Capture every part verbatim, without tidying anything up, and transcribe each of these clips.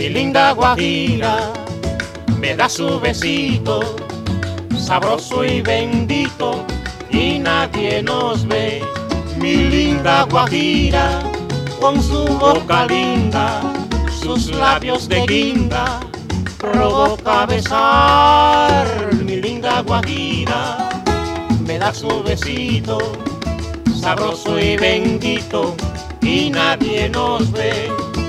mi linda Guajira, me da su besito, sabroso y bendito, y nadie nos ve. Mi linda Guajira, con su boca linda, sus labios de guinda, provoca besar. Mi linda Guajira, me da su besito, sabroso y bendito, y nadie nos ve.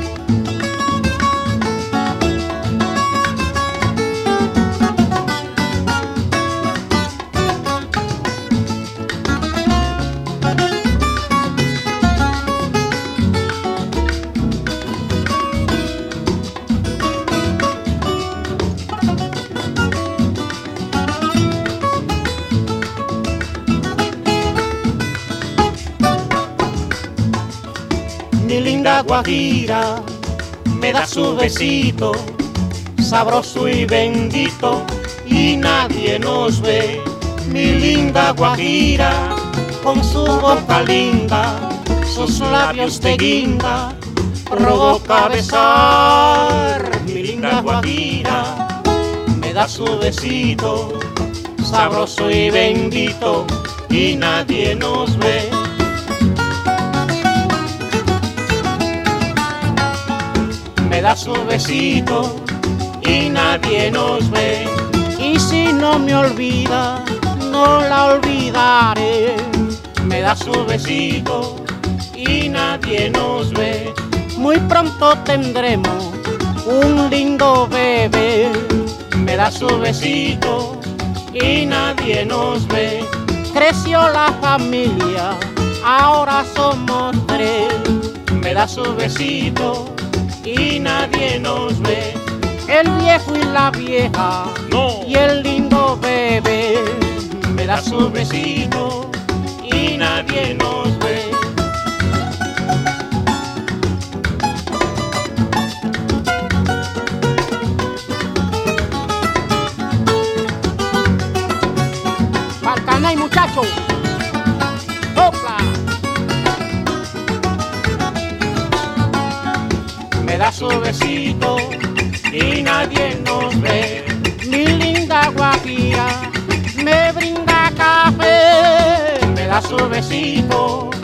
Mi linda Guajira, me da su besito, sabroso y bendito, y nadie nos ve. Mi linda Guajira, con su boca linda, sus labios de guinda, provoca besar. Mi linda Guajira, me da su besito, sabroso y bendito, y nadie nos ve. Me da su besito y nadie nos ve. Y si no me olvida, no la olvidaré. Me da su besito y nadie nos ve. Muy pronto tendremos un lindo bebé. Me da su besito y nadie nos ve. Creció la familia, ahora somos tres. Me da su besito y nadie nos ve. El viejo y la vieja, no, y el lindo bebé. Me da su besito y nadie nos ve. Falcanay, muchachos, sopla. Me da su besito y nadie nos ve. Mi linda Guajira, me brinda café. Me da su besito